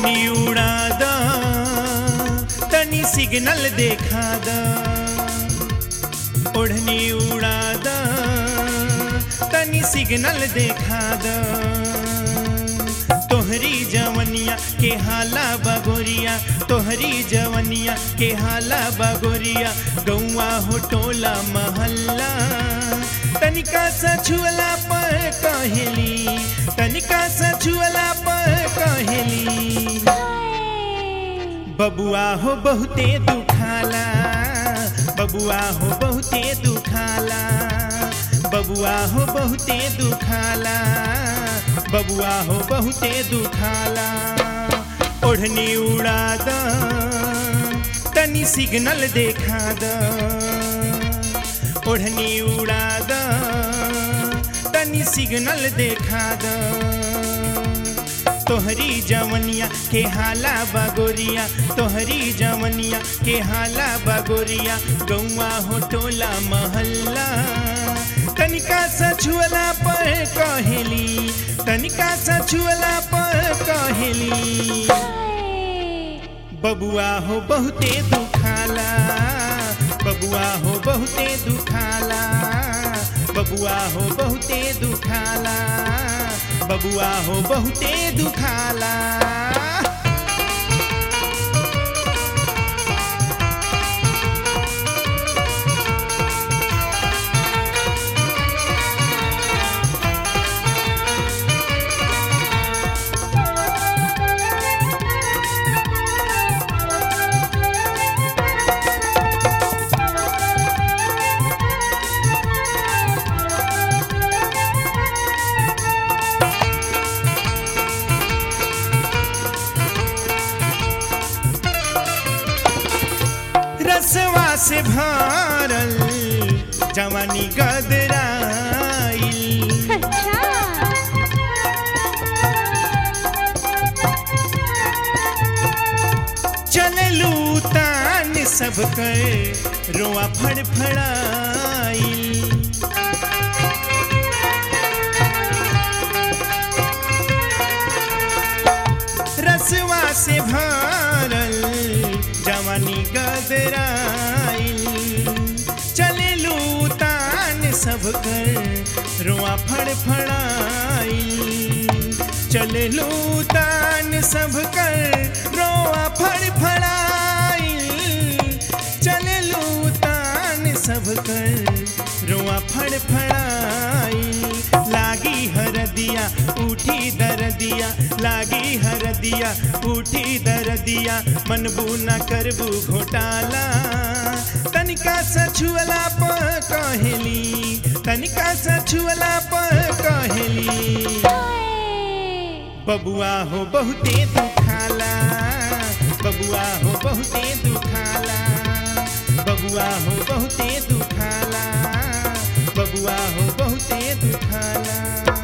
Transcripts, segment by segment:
ओढ़नी उड़ा द तनी सिग्नल देखा द ओढ़नी उड़ा द तनी सिग्नल देखा द तोहरी जवनिया के हाला बगोरिया तोहरी जवनिया के हाला बगोरिया गौआ हो टोला महल्ला तनिका सा छुअला पर कहेली तनिका सा छुअला पर कहेली बबुआ हो बहुते दुखाला बबुआ हो बहुते दुखाला बबुआ हो बहुते दुखाला बबुआ हो बहुते दुखाला ओढ़नी उड़ा द तनी सिग्नल देखा द ओढ़नी उड़ा द तनी सिग्नल देखा द तोहरी जवनिया के हाला बगोरिया तोहरी जवनिया के हाला बगोरिया गौआ हो टोला महल्ला तनिका सा छुअला पर कहेली तनिका सा छुअला पर कहेली बबुआ हो बहुते दुखाला बबुआ हो बहुते दुखाला बबुआ हो बहुते दुखाला बबुआ हो बहुते दुखाला रसवा से भरल जवानी गदराइल चललू तान सब कर रोआ फड़फड़ाइल रसवा से भरल जवानी गदराइल चललू तान सब कर रोआ फड़फड़ाइल चललू तान सब कर रोआ फड़फड़ाइल चललू तान सब कर रोआ फड़फड़ाइल लागी हरदिया उठी दरदिया लागी हरदिया उठी दरदिया मनबू न करबू घोटाला तनिका सा छुअला पर कहेली तनिका सा छुअला पर कहेली बबुआ हो बहुते दुखाला बबुआ हो बहुते दुखाला बबुआ हो बहुते दुखाला बबुआ हो बहुते दुखाला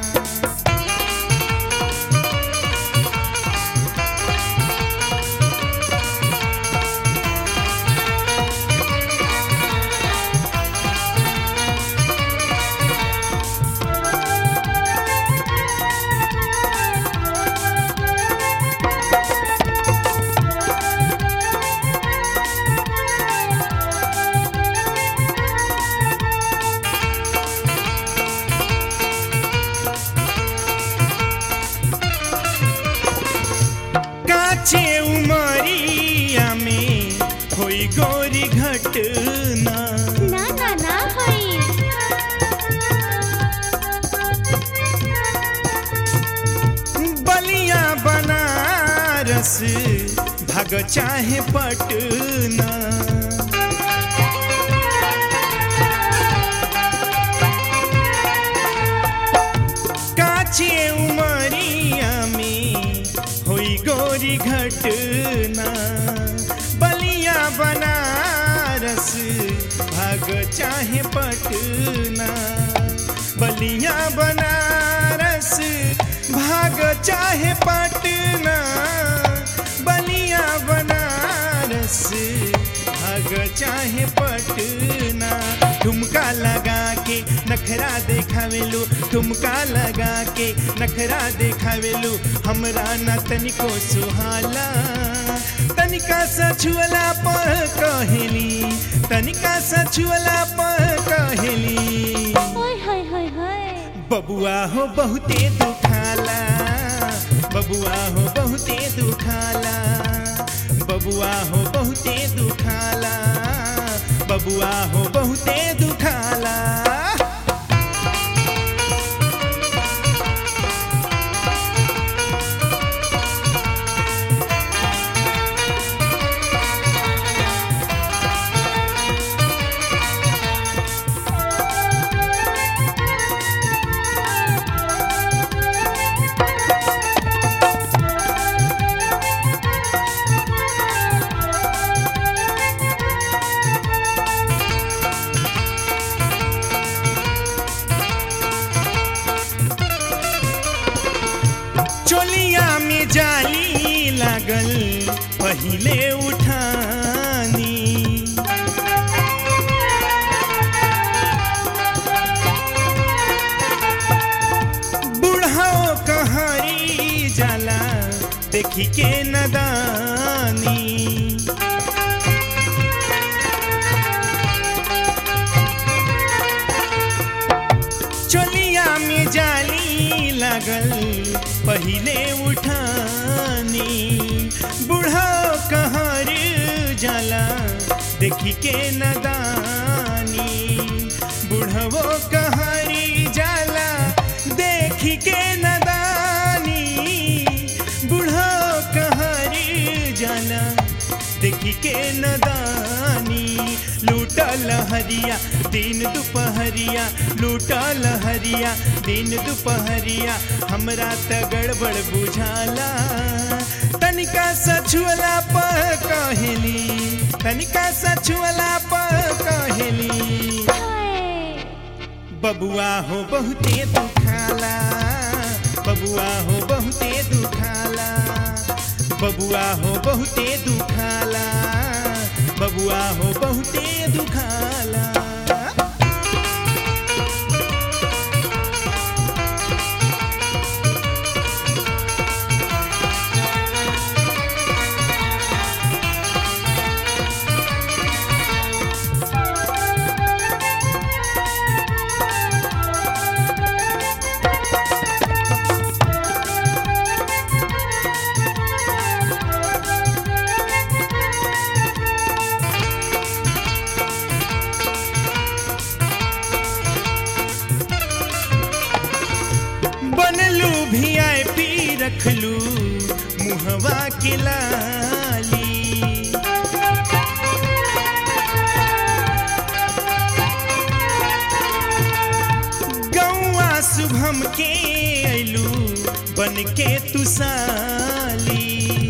काचे उमरिया में होई गोरी घटना ना ना ना होई बलिया बनारस भाग चाहे पटना काचे उमरिया में होई गोरी घटना बलिया बनारस भाग चाहे पटना बलिया बनारस भाग चाहे पटना बलिया बनारस भाग चाहे पटना ठुमका लगा के नखरा देखावेलू ठुमका लगा के नखरा देखावेलू हमरा ना तनिको सुहाला तनिका सा छुअला पर कहेली तनिका सा छुअला पर कहेली ओए हाय हाय हाय बबुआ हो बहुते दुखाला बबुआ हो बहुते दुखाला बबुआ हो बहुते दुखाला बबुआ हो बहुते दुखाला चोलिया में जाली लागल पहिले उठानी बुढ़ाओ कहरी जाला देखी के नदानी चोलिया में जाली लागल पहिले उठानी बूढ़ा कहर जाला देखी के नदानी बूढ़वो कहरी जाला देखी के नदानी बूढ़ो कहरी जाला देखी के नदानी लूटल हरिया दिन दुपहरिया लूटल हरिया दिन दुपहरिया हमरा त गड़बड़ बुझाला तनिका सछुअला पर कहेली तनिका सछुअला पर कहेली बबुआ हो बहुते दुखाला बबुआ हो बहुते दुखाला बबुआ हो बहुते दुखाला बबुआ हो बहुते दुखाला बनलू VIP रखलू मुहवा के लाली गौआ शुभम के अइलू बन के तुसाली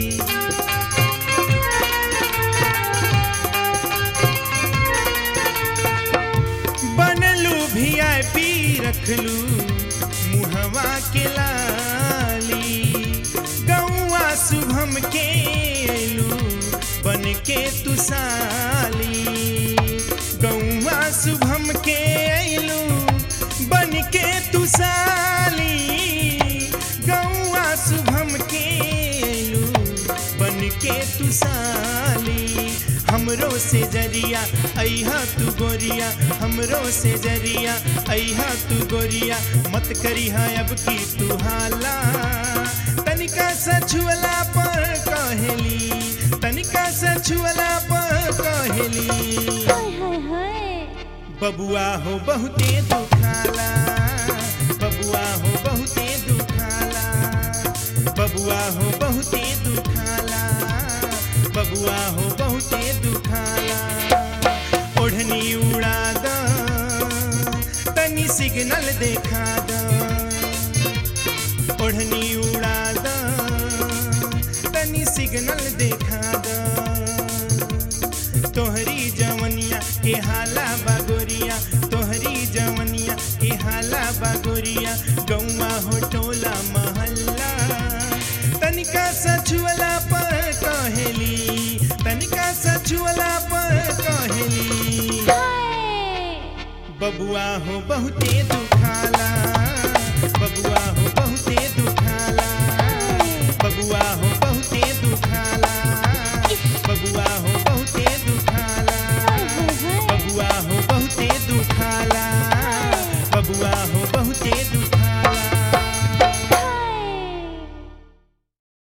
बनलू VIP रखलू मुहवा के लाली गौआ शुभम के अइलू बन के तुसाली गौआ शुभम के अइलू बन के तुसाली गौआ शुभम के अइलू बन के तुसाली हमरो से जरिया अइहा तू गोरिया हमरो से जरिया अइहा तू गोरिया मत करिहा अब की तू हाला तनिका सछुअला पर कहेली तनिका सछुअला पर कहेली बबुआ हो बहुते दुखाला बबुआ हो बहुते दुखाला बबुआ हो बहुते दुखाला बबुआ हो बहुते दुखाला ओढ़नी उड़ा द तनी सिग्नल देखा द ओढ़नी उड़ा द तनी सिग्नल देखा द तोहरी जवनिया के हाला बागोरिया तोहरी जवनिया के हाला बागोरिया गौवा हो टोला महल्ला तनिका सछुअला पर कहेली तनिका सछुअला पर कहेली बबुआ हो बहुते दुखाला, बबुआ